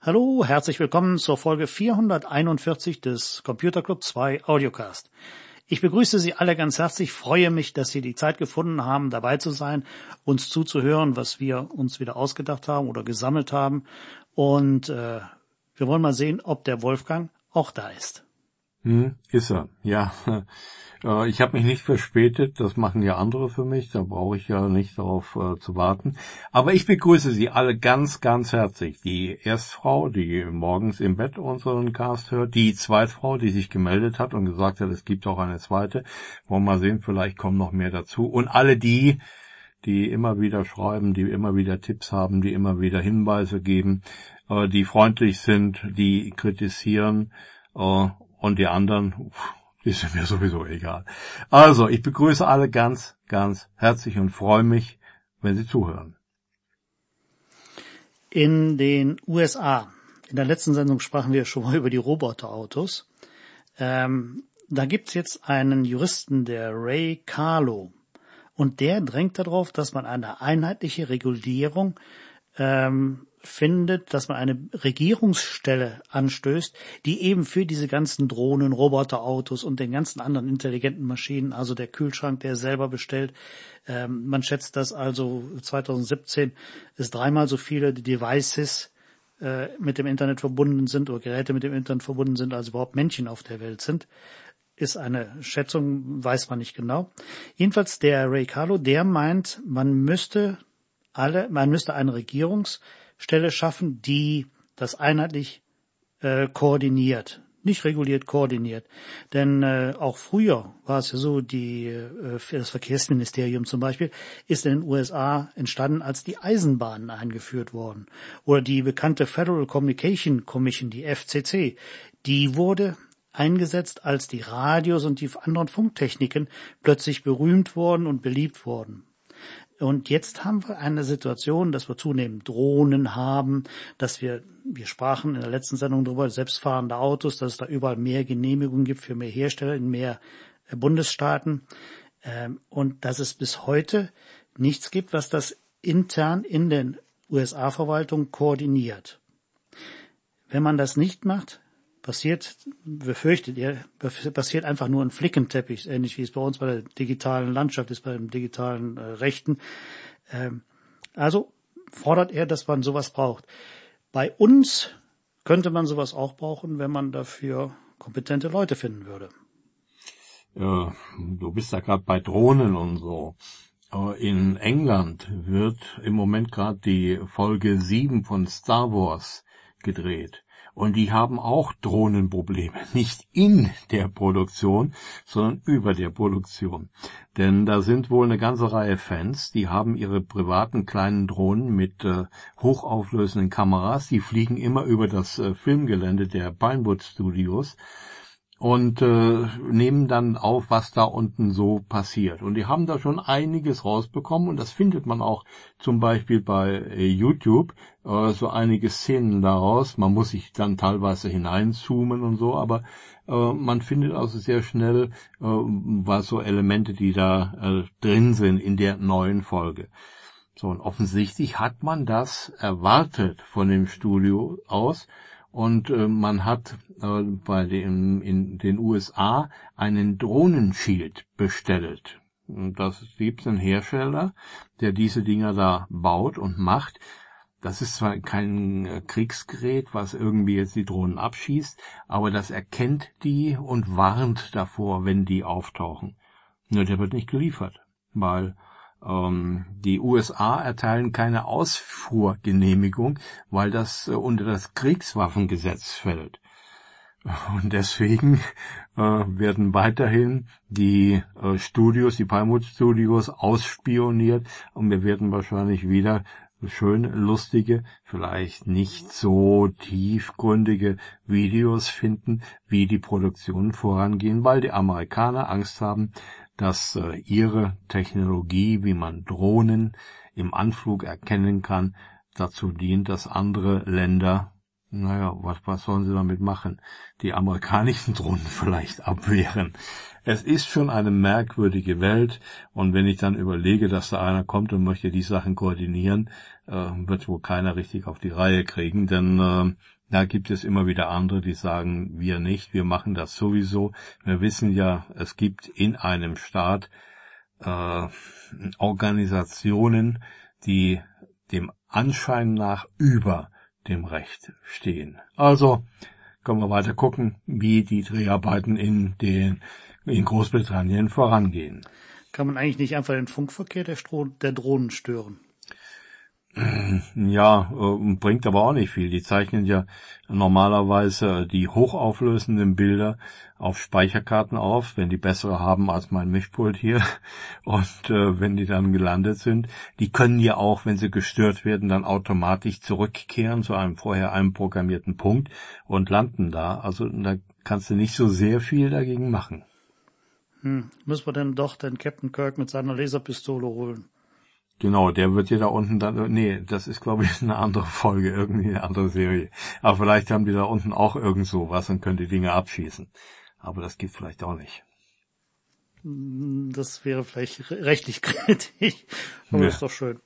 Hallo, herzlich willkommen zur Folge 441 des Computer Club 2 Audiocast. Ich begrüße Sie alle ganz herzlich, freue mich, dass Sie die Zeit gefunden haben, dabei zu sein, uns zuzuhören, was wir uns wieder ausgedacht haben oder gesammelt haben. Und wir wollen mal sehen, ob der Wolfgang auch da ist. Ist er, ja. Ich habe mich nicht verspätet, das machen ja andere für mich, da brauche ich ja nicht darauf zu warten. Aber ich begrüße Sie alle ganz, ganz herzlich. Die Erstfrau, die morgens im Bett unseren Cast hört, die Zweitfrau, die sich gemeldet hat und gesagt hat, es gibt auch eine zweite. Wollen wir mal sehen, vielleicht kommen noch mehr dazu. Und alle die immer wieder schreiben, die immer wieder Tipps haben, die immer wieder Hinweise geben, die freundlich sind, die kritisieren, und die anderen, die sind mir sowieso egal. Also, ich begrüße alle ganz, ganz herzlich und freue mich, wenn Sie zuhören. In den USA, in der letzten Sendung sprachen wir schon mal über die Roboterautos. Da gibt's jetzt einen Juristen, der Ray Carlo, und der drängt darauf, dass man eine einheitliche Regulierung findet, dass man eine Regierungsstelle anstößt, die eben für diese ganzen Drohnen, Roboterautos und den ganzen anderen intelligenten Maschinen, also der Kühlschrank, der selber bestellt, man schätzt, dass also 2017 es 3-mal so viele Devices mit dem Internet verbunden sind oder Geräte mit dem Internet verbunden sind, als überhaupt Menschen auf der Welt sind. Ist eine Schätzung, weiß man nicht genau. Jedenfalls der Ray Carlo, der meint, man müsste eine Regierungsstelle schaffen, die das einheitlich koordiniert. Nicht reguliert, koordiniert. Denn auch früher war es ja so, das Verkehrsministerium zum Beispiel ist in den USA entstanden, als die Eisenbahnen eingeführt wurden. Oder die bekannte Federal Communication Commission, die FCC, die wurde eingesetzt, als die Radios und die anderen Funktechniken plötzlich berühmt wurden und beliebt wurden. Und jetzt haben wir eine Situation, dass wir zunehmend Drohnen haben, dass wir sprachen in der letzten Sendung darüber, selbstfahrende Autos, dass es da überall mehr Genehmigungen gibt für mehr Hersteller in mehr Bundesstaaten, und dass es bis heute nichts gibt, was das intern in den USA-Verwaltungen koordiniert. Wenn man das nicht macht, passiert einfach nur ein Flickenteppich, ähnlich wie es bei uns bei der digitalen Landschaft ist, bei dem digitalen Rechten. Also fordert er, dass man sowas braucht. Bei uns könnte man sowas auch brauchen, wenn man dafür kompetente Leute finden würde. Du bist ja gerade bei Drohnen und so. In England wird im Moment gerade die Folge 7 von Star Wars gedreht. Und die haben auch Drohnenprobleme. Nicht in der Produktion, sondern über der Produktion. Denn da sind wohl eine ganze Reihe Fans, die haben ihre privaten kleinen Drohnen mit hochauflösenden Kameras. Die fliegen immer über das Filmgelände der Pinewood Studios und nehmen dann auf, was da unten so passiert. Und die haben da schon einiges rausbekommen und das findet man auch zum Beispiel bei YouTube, so einige Szenen daraus. Man muss sich dann teilweise hineinzoomen und so, aber man findet also sehr schnell was so Elemente, die da drin sind in der neuen Folge. So, und offensichtlich hat man das erwartet von dem Studio aus. Und man hat in den USA einen Drohnenschild bestellt. Und das gibt einen Hersteller, der diese Dinger da baut und macht. Das ist zwar kein Kriegsgerät, was irgendwie jetzt die Drohnen abschießt, aber das erkennt die und warnt davor, wenn die auftauchen. Nur der wird nicht geliefert, weil die USA erteilen keine Ausfuhrgenehmigung, weil das unter das Kriegswaffengesetz fällt. Und deswegen werden weiterhin die Studios, die Pinewood Studios ausspioniert und wir werden wahrscheinlich wieder schön lustige, vielleicht nicht so tiefgründige Videos finden, wie die Produktionen vorangehen, weil die Amerikaner Angst haben, dass ihre Technologie, wie man Drohnen im Anflug erkennen kann, dazu dient, dass andere Länder, was sollen sie damit machen? Die amerikanischen Drohnen vielleicht abwehren. Es ist schon eine merkwürdige Welt und wenn ich dann überlege, dass da einer kommt und möchte die Sachen koordinieren, wird wohl keiner richtig auf die Reihe kriegen, denn Da gibt es immer wieder andere, die sagen, wir nicht, wir machen das sowieso. Wir wissen ja, es gibt in einem Staat Organisationen, die dem Anschein nach über dem Recht stehen. Also können wir weiter gucken, wie die Dreharbeiten in Großbritannien vorangehen. Kann man eigentlich nicht einfach den Funkverkehr der Drohnen stören? Ja, bringt aber auch nicht viel. Die zeichnen ja normalerweise die hochauflösenden Bilder auf Speicherkarten auf, wenn die bessere haben als mein Mischpult hier. Und wenn die dann gelandet sind, die können ja auch, wenn sie gestört werden, dann automatisch zurückkehren zu einem vorher einprogrammierten Punkt und landen da. Also da kannst du nicht so sehr viel dagegen machen. Müssen wir denn doch den Captain Kirk mit seiner Laserpistole holen? Genau, der wird ja da unten dann, nee, das ist glaube ich eine andere Folge, irgendwie eine andere Serie. Aber vielleicht haben die da unten auch irgend so was und können die Dinge abschießen. Aber das geht vielleicht auch nicht. Das wäre vielleicht rechtlich kritisch, aber Ja. ist doch schön.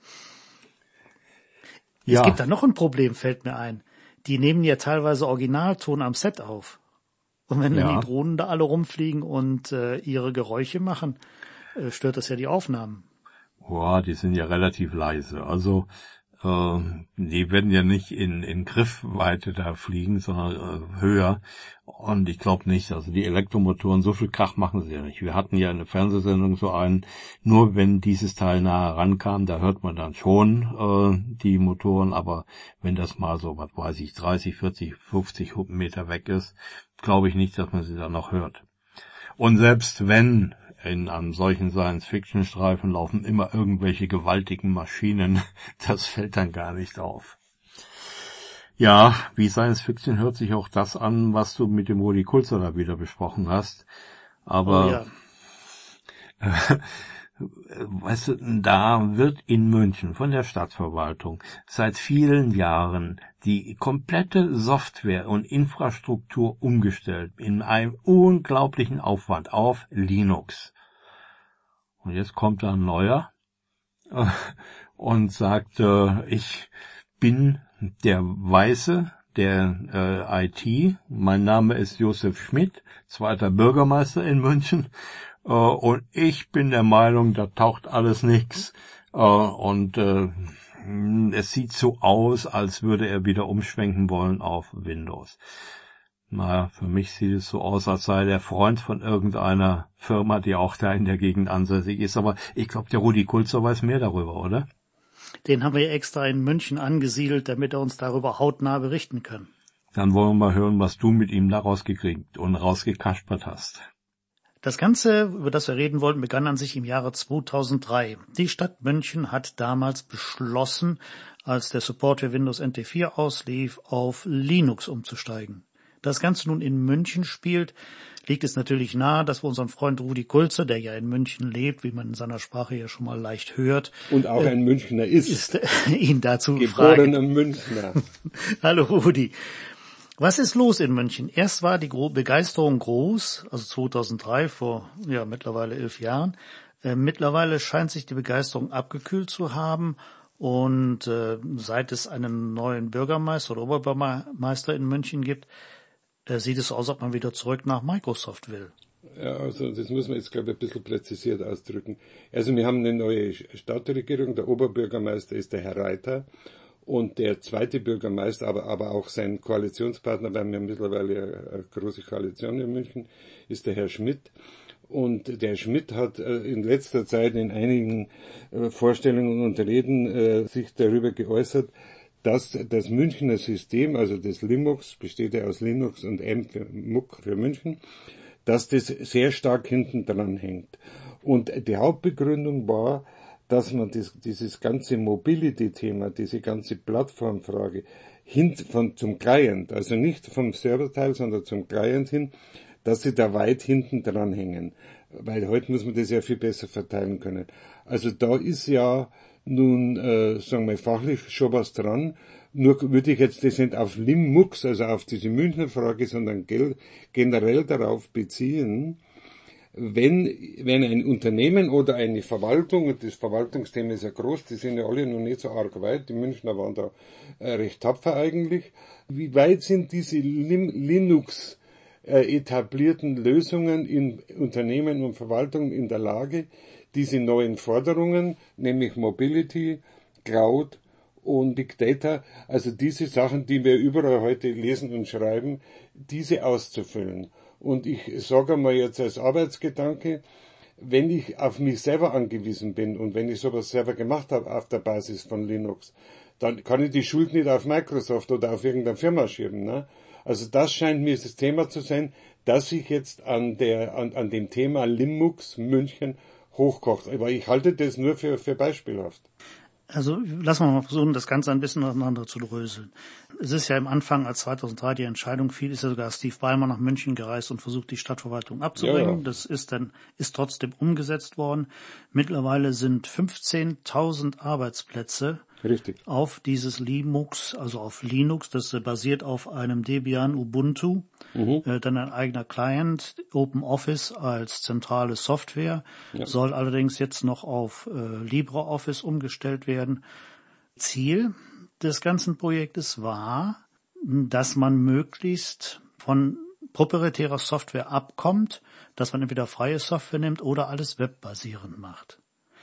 Ja. Es gibt da noch ein Problem, fällt mir ein. Die nehmen ja teilweise Originalton am Set auf. Und wenn dann die Drohnen da alle rumfliegen und ihre Geräusche machen, stört das ja die Aufnahmen. Boah, die sind ja relativ leise. Also die werden ja nicht in Griffweite da fliegen, sondern höher. Und ich glaube nicht, also die Elektromotoren, so viel Krach machen sie ja nicht. Wir hatten ja in der Fernsehsendung so einen, nur wenn dieses Teil nahe rankam, da hört man dann schon die Motoren, aber wenn das mal so, was weiß ich, 30, 40, 50 Meter weg ist, glaube ich nicht, dass man sie dann noch hört. Und selbst wenn in einem solchen Science-Fiction-Streifen laufen immer irgendwelche gewaltigen Maschinen, das fällt dann gar nicht auf. Ja, wie Science-Fiction hört sich auch das an, was du mit dem Rudi Kulzer da wieder besprochen hast. Aber, weißt du, da wird in München von der Stadtverwaltung seit vielen Jahren die komplette Software und Infrastruktur umgestellt in einem unglaublichen Aufwand auf Linux. Und jetzt kommt da ein Neuer und sagt, ich bin der Weiße der IT. Mein Name ist Josef Schmidt, zweiter Bürgermeister in München. Und ich bin der Meinung, da taucht alles nichts. Und es sieht so aus, als würde er wieder umschwenken wollen auf Windows. Naja, für mich sieht es so aus, als sei der Freund von irgendeiner Firma, die auch da in der Gegend ansässig ist. Aber ich glaube, der Rudi Kulzer weiß mehr darüber, oder? Den haben wir extra in München angesiedelt, damit er uns darüber hautnah berichten kann. Dann wollen wir mal hören, was du mit ihm da rausgekriegt und rausgekaspert hast. Das Ganze, über das wir reden wollten, begann an sich im Jahre 2003. Die Stadt München hat damals beschlossen, als der Support für Windows NT 4 auslief, auf Linux umzusteigen. Das Ganze nun in München spielt, liegt es natürlich nahe, dass wir unseren Freund Rudi Kulzer, der ja in München lebt, wie man in seiner Sprache ja schon mal leicht hört. Und auch ein Münchner ist ihn dazu geborener fragen. Münchner. Hallo Rudi. Was ist los in München? Erst war die Begeisterung groß, also 2003, vor mittlerweile 11 Jahren. Mittlerweile scheint sich die Begeisterung abgekühlt zu haben. Und seit es einen neuen Bürgermeister oder Oberbürgermeister in München gibt, sieht es aus, als ob man wieder zurück nach Microsoft will. Ja, also das muss man jetzt, glaube ich, ein bisschen präzisiert ausdrücken. Also wir haben eine neue Stadtregierung, der Oberbürgermeister ist der Herr Reiter und der zweite Bürgermeister, aber auch sein Koalitionspartner, weil wir haben mittlerweile eine große Koalition in München, ist der Herr Schmidt. Und der Schmidt hat in letzter Zeit in einigen Vorstellungen und Reden sich darüber geäußert, dass das Münchner System, also das Linux, besteht ja aus Linux und M für Muck für München, dass das sehr stark hinten dran hängt. Und die Hauptbegründung war, dass man dieses ganze Mobility-Thema, diese ganze Plattformfrage zum Client, also nicht vom Serverteil, sondern zum Client hin, dass sie da weit hinten dran hängen. Weil heute muss man das ja viel besser verteilen können. Also da ist ja nun, sagen wir fachlich schon was dran. Nur würde ich jetzt das nicht auf Linux, also auf diese Münchner Frage, sondern generell darauf beziehen, wenn ein Unternehmen oder eine Verwaltung, und das Verwaltungsthema ist ja groß, die sind ja alle noch nicht so arg weit, die Münchner waren da recht tapfer eigentlich, wie weit sind diese Linux etablierten Lösungen in Unternehmen und Verwaltungen in der Lage, diese neuen Forderungen, nämlich Mobility, Cloud und Big Data, also diese Sachen, die wir überall heute lesen und schreiben, diese auszufüllen. Und ich sage mal jetzt als Arbeitsgedanke, wenn ich auf mich selber angewiesen bin und wenn ich sowas selber gemacht habe auf der Basis von Linux, dann kann ich die Schuld nicht auf Microsoft oder auf irgendeine Firma schieben. Ne? Also das scheint mir das Thema zu sein, dass ich jetzt an dem Thema Linux München hochkocht. Aber ich halte das nur für beispielhaft. Also lassen wir mal versuchen, das Ganze ein bisschen auseinander zu dröseln. Es ist ja im Anfang, als 2003 die Entscheidung fiel, ist ja sogar Steve Ballmer nach München gereist und versucht, die Stadtverwaltung abzubringen. Ja. Das ist trotzdem umgesetzt worden. Mittlerweile sind 15.000 Arbeitsplätze richtig auf dieses Linux, also auf Linux, das basiert auf einem Debian Ubuntu, dann ein eigener Client, OpenOffice als zentrale Software, soll allerdings jetzt noch auf LibreOffice umgestellt werden. Ziel des ganzen Projektes war, dass man möglichst von proprietärer Software abkommt, dass man entweder freie Software nimmt oder alles webbasierend macht.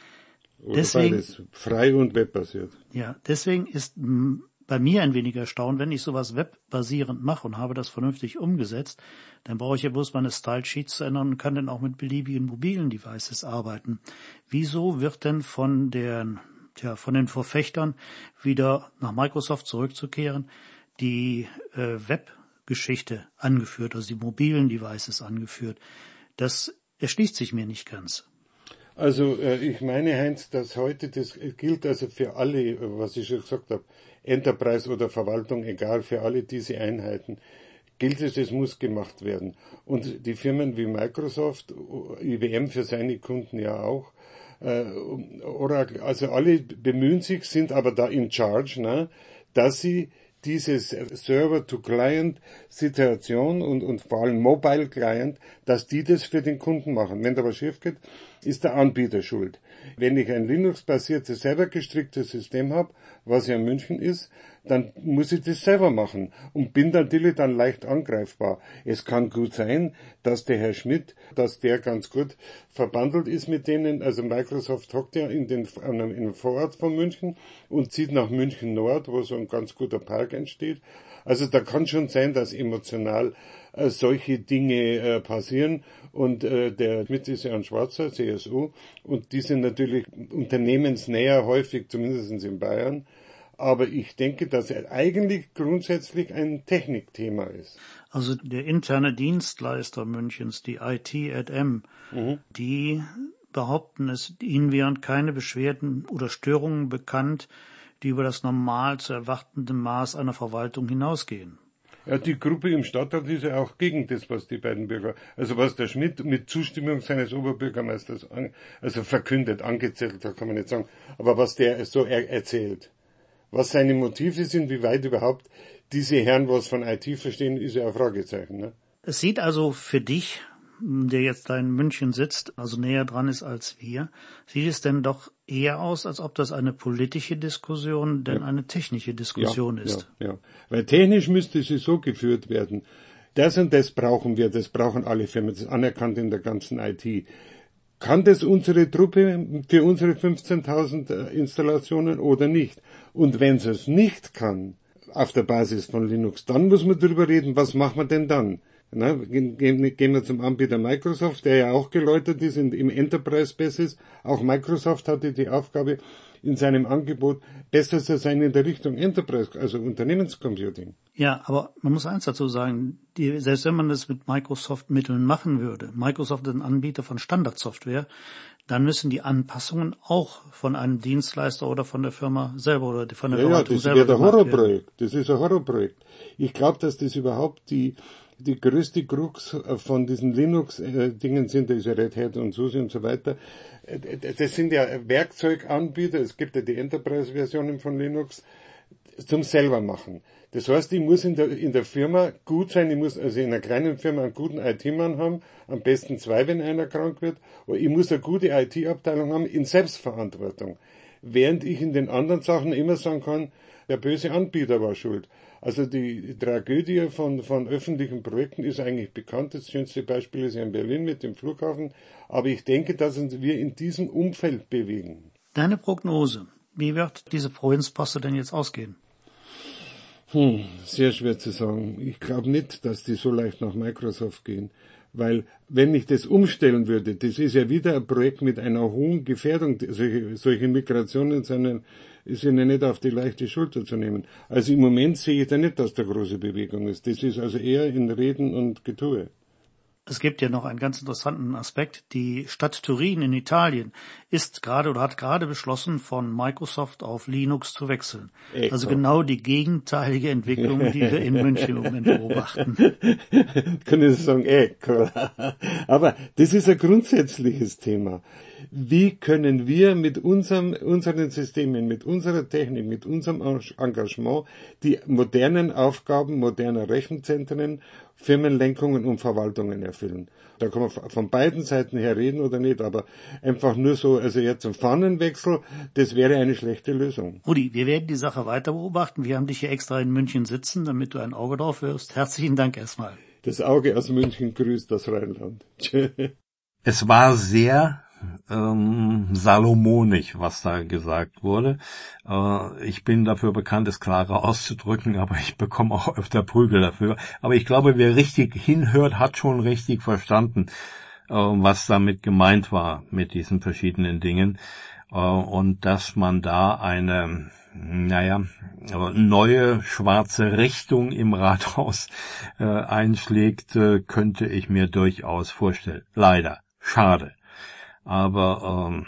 Oder beides, frei und webbasiert. Ja, deswegen ist bei mir ein wenig erstaunt, wenn ich sowas webbasierend mache und habe das vernünftig umgesetzt, dann brauche ich ja bloß meine Style-Sheets zu ändern und kann dann auch mit beliebigen mobilen Devices arbeiten. Wieso wird denn von den Verfechtern wieder nach Microsoft zurückzukehren, die Web-Geschichte angeführt, also die mobilen Devices angeführt? Das erschließt sich mir nicht ganz. Also ich meine, Heinz, dass heute das gilt also für alle, was ich schon gesagt habe, Enterprise oder Verwaltung, egal, für alle diese Einheiten, gilt es muss gemacht werden. Und die Firmen wie Microsoft, IBM für seine Kunden ja auch, Oracle, also alle bemühen sich, sind aber da in charge, ne, dass sie diese Server-to-Client-Situation und vor allem Mobile-Client, dass die das für den Kunden machen. Wenn da was schief geht, ist der Anbieter schuld. Wenn ich ein Linux-basiertes, selber gestricktes System habe, was ja in München ist, dann muss ich das selber machen und bin natürlich dann leicht angreifbar. Es kann gut sein, dass der Herr Schmidt, dass der ganz gut verbandelt ist mit denen. Also Microsoft hockt ja in dem Vorort von München und zieht nach München Nord, wo so ein ganz guter Park entsteht. Also da kann schon sein, dass emotional solche Dinge passieren. Und der Schmidt ist ja ein Schwarzer, CSU, und die sind natürlich unternehmensnäher häufig, zumindest in Bayern. Aber ich denke, dass er eigentlich grundsätzlich ein Technikthema ist. Also der interne Dienstleister Münchens, die IT@M, die behaupten, ihnen wären keine Beschwerden oder Störungen bekannt, die über das normal zu erwartende Maß einer Verwaltung hinausgehen. Ja, die Gruppe im Stadtrat ist ja auch gegen das, was die beiden Bürger, also was der Schmidt mit Zustimmung seines Oberbürgermeisters verkündet, angezählt, da kann man nicht sagen, aber was der so erzählt. Was seine Motive sind, wie weit überhaupt diese Herren was von IT verstehen, ist ja ein Fragezeichen. Ne? Es sieht also für dich, der jetzt da in München sitzt, also näher dran ist als wir, sieht es denn doch eher aus, als ob das eine politische Diskussion, denn eine technische Diskussion ist. Ja. Weil technisch müsste sie so geführt werden. Das und das brauchen wir, das brauchen alle Firmen, das ist anerkannt in der ganzen IT. Kann das unsere Truppe für unsere 15.000 Installationen oder nicht? Und wenn sie es nicht kann, auf der Basis von Linux, dann muss man darüber reden, was machen wir denn dann? Na, gehen wir zum Anbieter Microsoft, der ja auch geläutert ist im Enterprise Basis. Auch Microsoft hatte die Aufgabe, in seinem Angebot besser zu sein in der Richtung Enterprise, also Unternehmenscomputing. Ja, aber man muss eins dazu sagen, selbst wenn man das mit Microsoft-Mitteln machen würde, Microsoft ist ein Anbieter von Standardsoftware, dann müssen die Anpassungen auch von einem Dienstleister oder von der Firma selber oder von der Verwaltung selber gemacht werden. Ja, das wäre ein Horrorprojekt. Das ist ein Horrorprojekt. Ich glaube, dass das überhaupt die größte Krux von diesen Linux-Dingen sind, das ist ja Red Hat und SUSE und so weiter. Das sind ja Werkzeuganbieter, es gibt ja die Enterprise-Versionen von Linux. zum selber machen. Das heißt, ich muss in der Firma gut sein, ich muss also in einer kleinen Firma einen guten IT-Mann haben, am besten 2, wenn einer krank wird, aber ich muss eine gute IT-Abteilung haben in Selbstverantwortung. Während ich in den anderen Sachen immer sagen kann, der böse Anbieter war schuld. Also die Tragödie von öffentlichen Projekten ist eigentlich bekannt. Das schönste Beispiel ist ja in Berlin mit dem Flughafen. Aber ich denke, dass wir in diesem Umfeld bewegen. Deine Prognose, wie wird diese Provinzposte denn jetzt ausgehen? Sehr schwer zu sagen. Ich glaube nicht, dass die so leicht nach Microsoft gehen. Weil, wenn ich das umstellen würde, das ist ja wieder ein Projekt mit einer hohen Gefährdung. Solche Migrationen ist ja nicht auf die leichte Schulter zu nehmen. Also im Moment sehe ich da nicht, dass da große Bewegung ist. Das ist also eher in Reden und Getue. Es gibt ja noch einen ganz interessanten Aspekt. Die Stadt Turin in Italien hat gerade beschlossen, von Microsoft auf Linux zu wechseln. Echo. Also genau die gegenteilige Entwicklung, die wir in München im Moment beobachten. Kann ich sagen, Echo. Aber das ist ein grundsätzliches Thema. Wie können wir mit unseren Systemen, mit unserer Technik, mit unserem Engagement die modernen Aufgaben moderner Rechenzentren, Firmenlenkungen und Verwaltungen erfüllen? Da kann man von beiden Seiten her reden oder nicht, aber einfach nur so, also jetzt ein Fahnenwechsel, das wäre eine schlechte Lösung. Rudi, wir werden die Sache weiter beobachten. Wir haben dich hier extra in München sitzen, damit du ein Auge drauf wirfst. Herzlichen Dank erstmal. Das Auge aus München grüßt das Rheinland. Es war sehr salomonisch, was da gesagt wurde. Ich bin dafür bekannt, es klarer auszudrücken, aber ich bekomme auch öfter Prügel dafür. Aber ich glaube, wer richtig hinhört, hat schon richtig verstanden, was damit gemeint war mit diesen verschiedenen Dingen. Und dass man da eine neue schwarze Richtung im Rathaus einschlägt, könnte ich mir durchaus vorstellen. Leider. Schade. Aber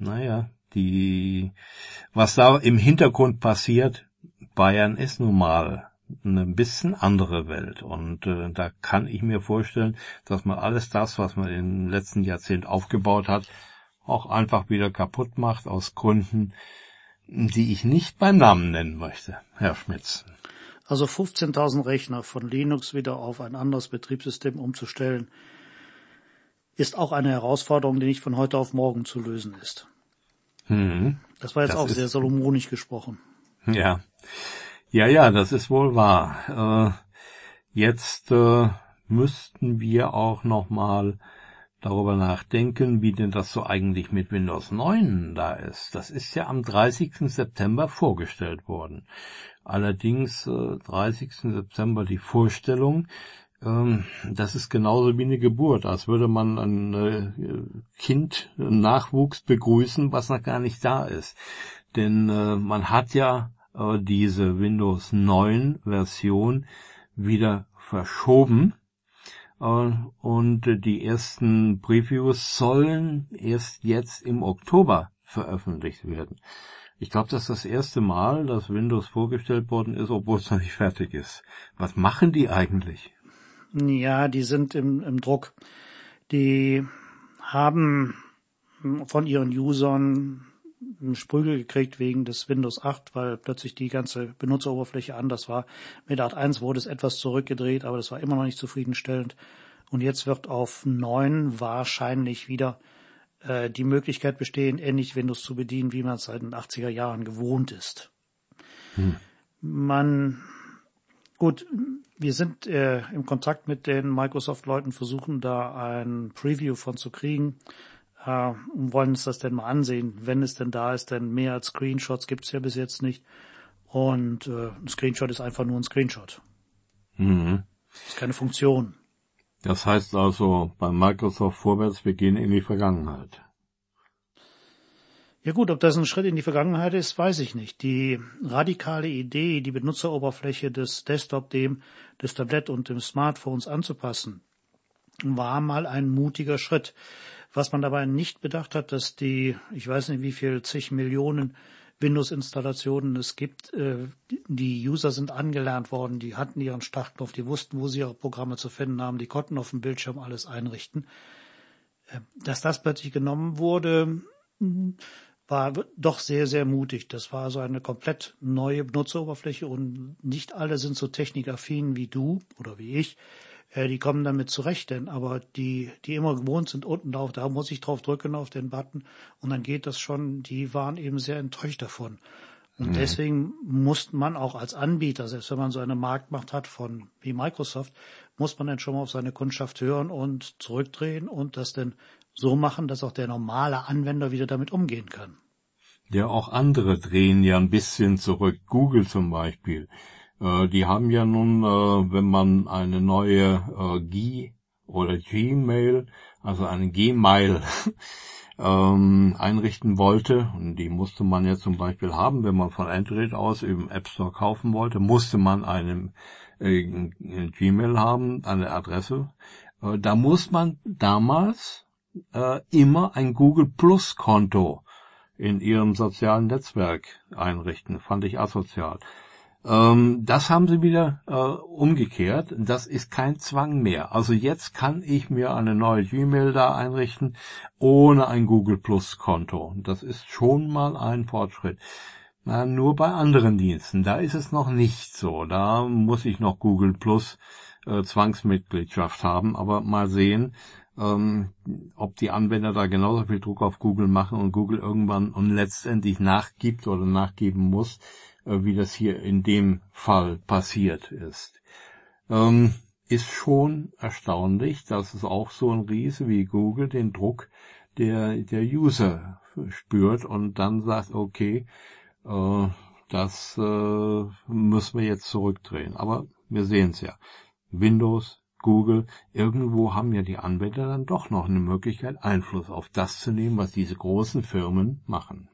was da im Hintergrund passiert, Bayern ist nun mal eine bisschen andere Welt. Und da kann ich mir vorstellen, dass man alles das, was man im letzten Jahrzehnt aufgebaut hat, auch einfach wieder kaputt macht, aus Gründen, die ich nicht beim Namen nennen möchte, Herr Schmitz. Also 15.000 Rechner von Linux wieder auf ein anderes Betriebssystem umzustellen, ist auch eine Herausforderung, die nicht von heute auf morgen zu lösen ist. Das war jetzt auch sehr salomonisch gesprochen. Ja, das ist wohl wahr. Jetzt müssten wir auch nochmal darüber nachdenken, wie denn das so eigentlich mit Windows 9 da ist. Das ist ja am 30. September vorgestellt worden. Allerdings 30. September die Vorstellung. Das ist genauso wie eine Geburt, als würde man ein Kind, einen Nachwuchs begrüßen, was noch gar nicht da ist. Denn man hat ja diese Windows 9 Version wieder verschoben und die ersten Previews sollen erst jetzt im Oktober veröffentlicht werden. Ich glaube, das ist das erste Mal, dass Windows vorgestellt worden ist, obwohl es noch nicht fertig ist. Was machen die eigentlich? Ja, die sind im Druck. Die haben von ihren Usern einen Sprügel gekriegt wegen des Windows 8, weil plötzlich die ganze Benutzeroberfläche anders war. Mit 8.1 wurde es etwas zurückgedreht, aber das war immer noch nicht zufriedenstellend. Und jetzt wird auf 9 wahrscheinlich wieder die Möglichkeit bestehen, ähnlich Windows zu bedienen, wie man es seit den 80er Jahren gewohnt ist. Gut, wir sind im Kontakt mit den Microsoft-Leuten, versuchen da ein Preview von zu kriegen und wollen uns das denn mal ansehen, wenn es denn da ist, denn mehr als Screenshots gibt es ja bis jetzt nicht. Und ein Screenshot ist einfach nur ein Screenshot. Das ist keine Funktion. Das heißt also, bei Microsoft vorwärts, wir gehen in die Vergangenheit. Ja gut, ob das ein Schritt in die Vergangenheit ist, weiß ich nicht. Die radikale Idee, die Benutzeroberfläche des Desktop dem des Tablet und des Smartphones anzupassen, war mal ein mutiger Schritt. Was man dabei nicht bedacht hat, dass die, ich weiß nicht wie viel, zig Millionen Windows-Installationen es gibt, die User sind angelernt worden, die hatten ihren Startknopf, die wussten, wo sie ihre Programme zu finden haben, die konnten auf dem Bildschirm alles einrichten. Dass das plötzlich genommen wurde, war doch sehr, sehr mutig. Das war so eine komplett neue Benutzeroberfläche und nicht alle sind so technikaffin wie du oder wie ich. Die kommen damit zurecht, denn aber die immer gewohnt sind, unten drauf, da muss ich drauf drücken auf den Button und dann geht das schon, die waren eben sehr enttäuscht davon. Und deswegen muss man auch als Anbieter, selbst wenn man so eine Marktmacht hat wie Microsoft, muss man dann schon mal auf seine Kundschaft hören und zurückdrehen und das dann so machen, dass auch der normale Anwender wieder damit umgehen kann. Ja, auch andere drehen ja ein bisschen zurück. Google zum Beispiel. Die haben ja nun, wenn man eine neue Gmail, also eine Gmail einrichten wollte, und die musste man ja zum Beispiel haben, wenn man von Android aus im App Store kaufen wollte, musste man eine Gmail haben, eine Adresse. Da muss man damals immer ein Google Plus Konto in ihrem sozialen Netzwerk einrichten. Fand ich asozial. Das haben sie wieder umgekehrt. Das ist kein Zwang mehr. Also jetzt kann ich mir eine neue Gmail da einrichten, ohne ein Google Plus Konto. Das ist schon mal ein Fortschritt. Na, nur bei anderen Diensten. Da ist es noch nicht so. Da muss ich noch Google Plus Zwangsmitgliedschaft haben. Aber mal sehen, ob die Anwender da genauso viel Druck auf Google machen und Google irgendwann und letztendlich nachgibt oder nachgeben muss, wie das hier in dem Fall passiert ist. Ist schon erstaunlich, dass es auch so ein Riese wie Google den Druck der User spürt und dann sagt, okay, das müssen wir jetzt zurückdrehen. Aber wir sehen es ja. Windows, Google, irgendwo haben ja die Anwender dann doch noch eine Möglichkeit, Einfluss auf das zu nehmen, was diese großen Firmen machen.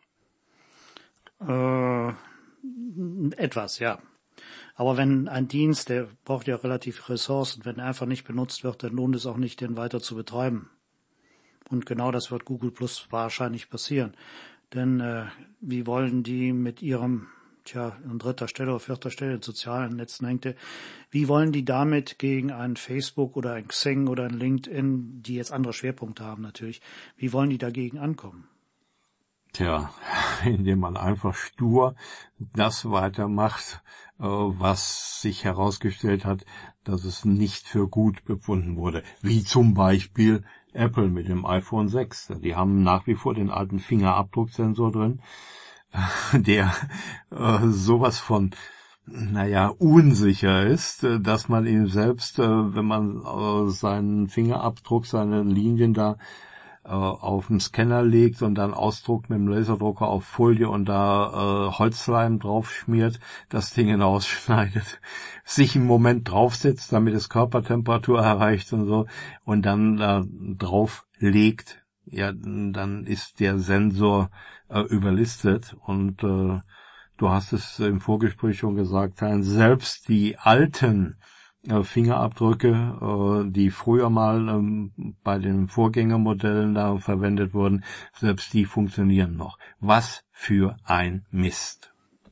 Etwas, ja. Aber wenn ein Dienst, der braucht ja relativ Ressourcen, wenn er einfach nicht benutzt wird, dann lohnt es auch nicht, den weiter zu betreiben. Und genau das wird Google Plus wahrscheinlich passieren. Denn wie wollen die mit ihrem, an 3. Stelle oder 4. Stelle in sozialen Netzen hängte, wie wollen die damit gegen ein Facebook oder ein Xing oder ein LinkedIn, die jetzt andere Schwerpunkte haben natürlich, wie wollen die dagegen ankommen? Tja, indem man einfach stur das weitermacht, was sich herausgestellt hat, dass es nicht für gut befunden wurde. Wie zum Beispiel Apple mit dem iPhone 6. Die haben nach wie vor den alten Fingerabdrucksensor drin, der sowas von, unsicher ist, dass man ihn selbst, wenn man seinen Fingerabdruck, seine Linien da auf den Scanner legt und dann ausdruckt mit dem Laserdrucker auf Folie und da Holzleim drauf schmiert, das Ding hinausschneidet, sich einen Moment draufsetzt, damit es Körpertemperatur erreicht und so und dann drauf legt, ja, dann ist der Sensor überlistet und du hast es im Vorgespräch schon gesagt, selbst die alten Fingerabdrücke, die früher mal bei den Vorgängermodellen da verwendet wurden, selbst die funktionieren noch. Was für ein Mist.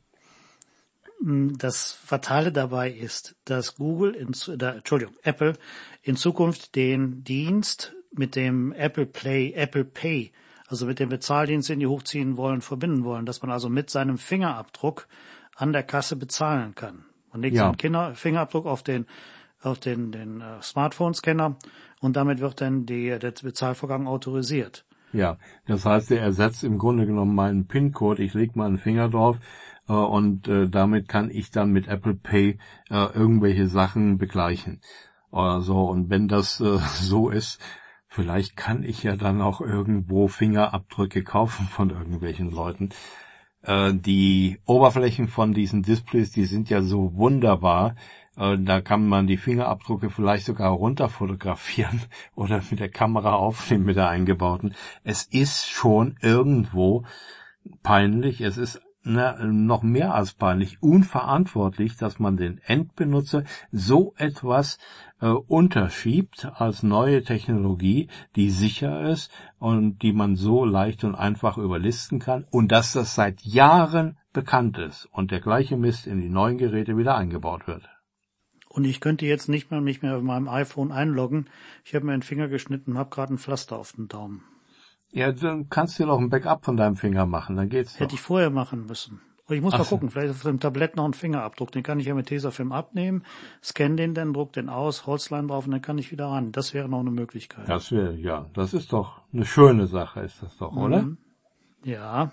Das Fatale dabei ist, dass Apple in Zukunft den Dienst mit dem Apple Pay, also mit dem Bezahldienst, den die hochziehen wollen, verbinden wollen, dass man also mit seinem Fingerabdruck an der Kasse bezahlen kann. Man legt seinen Fingerabdruck auf den Smartphone-Scanner und damit wird dann der Bezahlvorgang autorisiert. Ja, das heißt, er ersetzt im Grunde genommen meinen PIN-Code. Ich lege meinen Finger drauf und damit kann ich dann mit Apple Pay irgendwelche Sachen begleichen. Und wenn das so ist, vielleicht kann ich ja dann auch irgendwo Fingerabdrücke kaufen von irgendwelchen Leuten. Die Oberflächen von diesen Displays, die sind ja so wunderbar. Da kann man die Fingerabdrücke vielleicht sogar runter fotografieren oder mit der Kamera aufnehmen mit der eingebauten. Es ist schon irgendwo peinlich. Es ist noch mehr als peinlich, unverantwortlich, dass man den Endbenutzer so etwas unterschiebt als neue Technologie, die sicher ist und die man so leicht und einfach überlisten kann und dass das seit Jahren bekannt ist und der gleiche Mist in die neuen Geräte wieder eingebaut wird. Und ich könnte jetzt nicht mehr auf meinem iPhone einloggen. Ich habe mir einen Finger geschnitten und habe gerade ein Pflaster auf dem Daumen. Ja, dann kannst du dir doch ein Backup von deinem Finger machen, dann geht's doch. Hätte ich vorher machen müssen. Ich muss mal gucken, vielleicht auf dem Tablett noch einen Fingerabdruck. Den kann ich ja mit Tesafilm abnehmen, scanne den dann, druck den aus, Holzlein drauf und dann kann ich wieder ran. Das wäre noch eine Möglichkeit. Das ist doch eine schöne Sache, ist das doch, oder? Ja.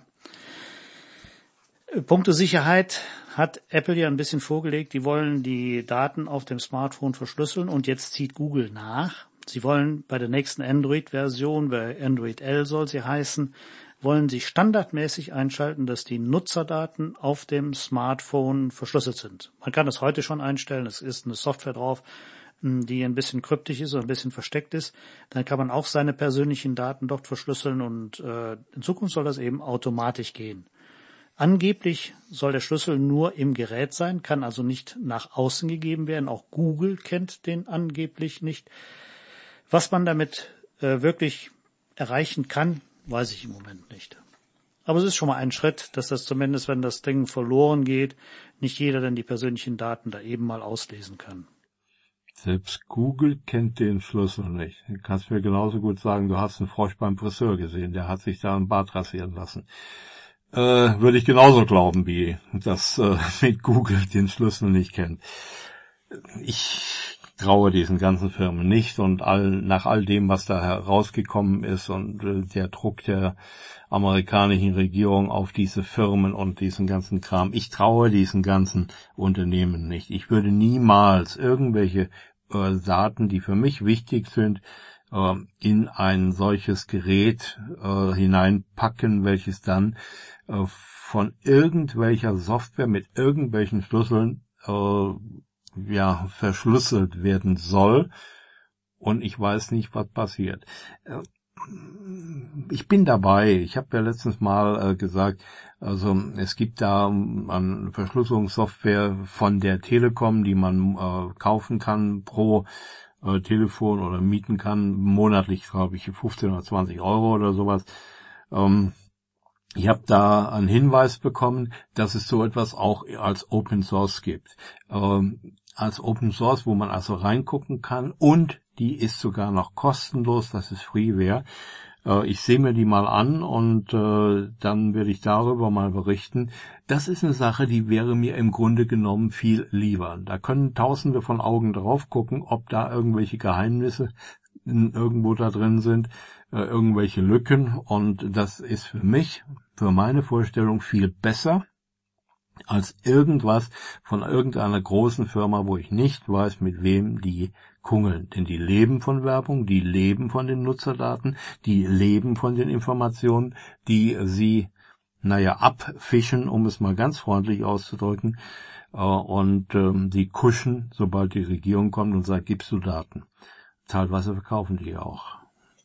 Punkte Sicherheit hat Apple ja ein bisschen vorgelegt. Die wollen die Daten auf dem Smartphone verschlüsseln und jetzt zieht Google nach. Sie wollen bei der nächsten Android-Version, bei Android L soll sie heißen, wollen sie standardmäßig einschalten, dass die Nutzerdaten auf dem Smartphone verschlüsselt sind. Man kann das heute schon einstellen, es ist eine Software drauf, die ein bisschen kryptisch ist oder ein bisschen versteckt ist. Dann kann man auch seine persönlichen Daten dort verschlüsseln und in Zukunft soll das eben automatisch gehen. Angeblich soll der Schlüssel nur im Gerät sein, kann also nicht nach außen gegeben werden. Auch Google kennt den angeblich nicht. Was man damit wirklich erreichen kann, weiß ich im Moment nicht. Aber es ist schon mal ein Schritt, dass das zumindest, wenn das Ding verloren geht, nicht jeder dann die persönlichen Daten da eben mal auslesen kann. Selbst Google kennt den Schlüssel nicht. Du kannst mir genauso gut sagen, du hast einen Frosch beim Friseur gesehen, der hat sich da einen Bart rasieren lassen. Würde ich genauso glauben, wie dass mit Google den Schlüssel nicht kennt. Ich traue diesen ganzen Firmen nicht und nach all dem, was da herausgekommen ist und der Druck der amerikanischen Regierung auf diese Firmen und diesen ganzen Kram, ich traue diesen ganzen Unternehmen nicht. Ich würde niemals irgendwelche Daten, die für mich wichtig sind, in ein solches Gerät hineinpacken, welches dann von irgendwelcher Software mit irgendwelchen Schlüsseln verschlüsselt werden soll, und ich weiß nicht, was passiert. Ich bin dabei. Ich habe ja letztens mal gesagt, also es gibt da eine Verschlüsselungssoftware von der Telekom, die man kaufen kann pro Telefon oder mieten kann, monatlich, glaube ich, 15 oder 20 Euro oder sowas. Ich habe da einen Hinweis bekommen, dass es so etwas auch als Open Source gibt. Als Open Source, wo man also reingucken kann, und die ist sogar noch kostenlos, das ist Freeware. Ich sehe mir die mal an und dann werde ich darüber mal berichten. Das ist eine Sache, die wäre mir im Grunde genommen viel lieber. Da können Tausende von Augen drauf gucken, ob da irgendwelche Geheimnisse irgendwo da drin sind, irgendwelche Lücken, und das ist für mich, für meine Vorstellung viel besser als irgendwas von irgendeiner großen Firma, wo ich nicht weiß, mit wem die kungeln. Denn die leben von Werbung, die leben von den Nutzerdaten, die leben von den Informationen, die sie, abfischen, um es mal ganz freundlich auszudrücken, und die kuschen, sobald die Regierung kommt und sagt, gibst du Daten. Teilweise verkaufen die auch.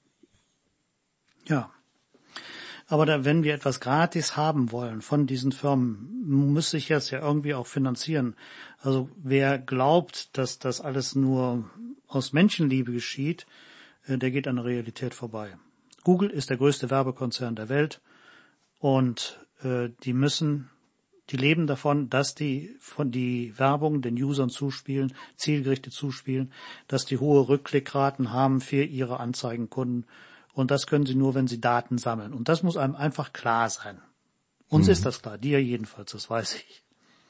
Ja. Aber wenn wir etwas gratis haben wollen von diesen Firmen, muss sich das ja irgendwie auch finanzieren. Also wer glaubt, dass das alles nur aus Menschenliebe geschieht, der geht an der Realität vorbei. Google ist der größte Werbekonzern der Welt und die leben davon, dass die Werbung den Usern zuspielen, zielgerichtet zuspielen, dass die hohe Rückklickraten haben für ihre Anzeigenkunden. Und das können sie nur, wenn sie Daten sammeln. Und das muss einem einfach klar sein. Uns ist das klar, dir jedenfalls, das weiß ich.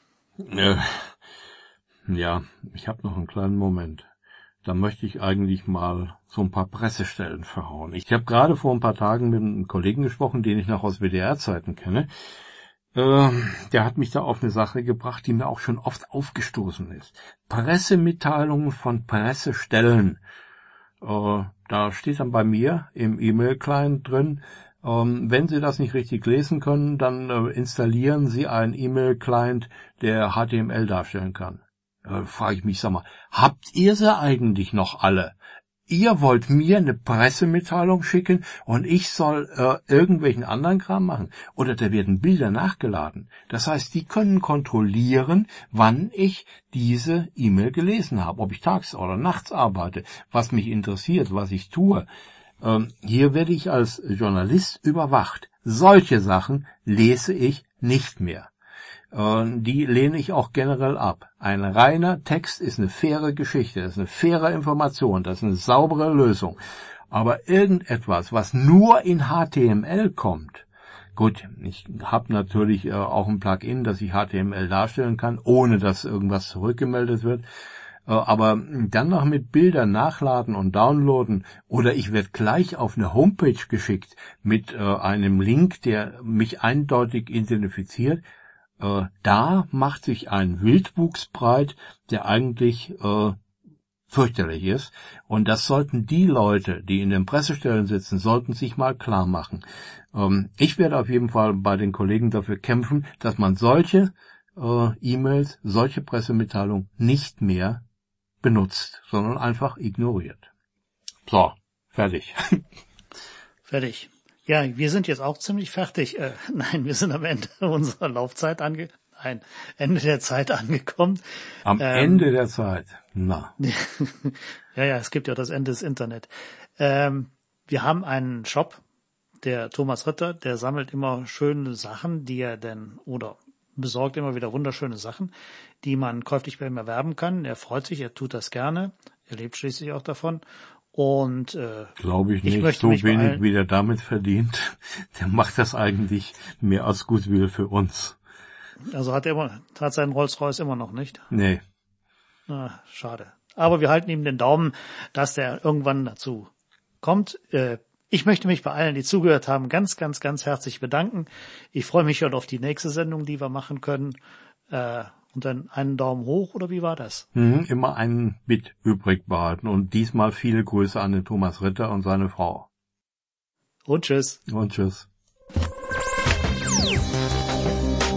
Ja, ich habe noch einen kleinen Moment. Da möchte ich eigentlich mal so ein paar Pressestellen verhauen. Ich habe gerade vor ein paar Tagen mit einem Kollegen gesprochen, den ich noch aus WDR-Zeiten kenne. Der hat mich da auf eine Sache gebracht, die mir auch schon oft aufgestoßen ist. Pressemitteilungen von Pressestellen. Da steht dann bei mir im E-Mail-Client drin, wenn Sie das nicht richtig lesen können, dann installieren Sie einen E-Mail-Client, der HTML darstellen kann. Frage ich mich, sag mal, habt ihr sie eigentlich noch alle? Ihr wollt mir eine Pressemitteilung schicken und ich soll irgendwelchen anderen Kram machen? Oder da werden Bilder nachgeladen. Das heißt, die können kontrollieren, wann ich diese E-Mail gelesen habe, ob ich tags oder nachts arbeite, was mich interessiert, was ich tue. Hier werde ich als Journalist überwacht. Solche Sachen lese ich nicht mehr. Die lehne ich auch generell ab. Ein reiner Text ist eine faire Geschichte, das ist eine faire Information, das ist eine saubere Lösung. Aber irgendetwas, was nur in HTML kommt, gut, ich habe natürlich auch ein Plugin, dass ich HTML darstellen kann, ohne dass irgendwas zurückgemeldet wird. Aber dann noch mit Bildern nachladen und downloaden oder ich werde gleich auf eine Homepage geschickt mit einem Link, der mich eindeutig identifiziert, da macht sich ein Wildwuchs breit, der eigentlich fürchterlich ist. Und das sollten die Leute, die in den Pressestellen sitzen, sollten sich mal klar machen. Ich werde auf jeden Fall bei den Kollegen dafür kämpfen, dass man solche E-Mails, solche Pressemitteilungen nicht mehr benutzt, sondern einfach ignoriert. So, fertig. Fertig. Ja, wir sind jetzt auch ziemlich fertig. Nein, wir sind am Ende unserer Laufzeit Ende der Zeit angekommen. Am Ende der Zeit. Na. Ja, es gibt ja das Ende des Internet. Wir haben einen Shop, der Thomas Ritter, der sammelt immer schöne Sachen, oder besorgt immer wieder wunderschöne Sachen, die man käuflich bei ihm erwerben kann. Er freut sich, er tut das gerne. Er lebt schließlich auch davon. Und glaube ich nicht, so wenig wie der damit verdient. Der macht das eigentlich mehr als Goodwill für uns. Also hat seinen Rolls-Royce immer noch nicht? Nee. Schade. Aber wir halten ihm den Daumen, dass der irgendwann dazu kommt. Ich möchte mich bei allen, die zugehört haben, ganz, ganz, ganz herzlich bedanken. Ich freue mich schon auf die nächste Sendung, die wir machen können. Und dann einen Daumen hoch, oder wie war das? Immer einen Bit übrig behalten. Und diesmal viele Grüße an den Thomas Ritter und seine Frau. Und tschüss. Und tschüss.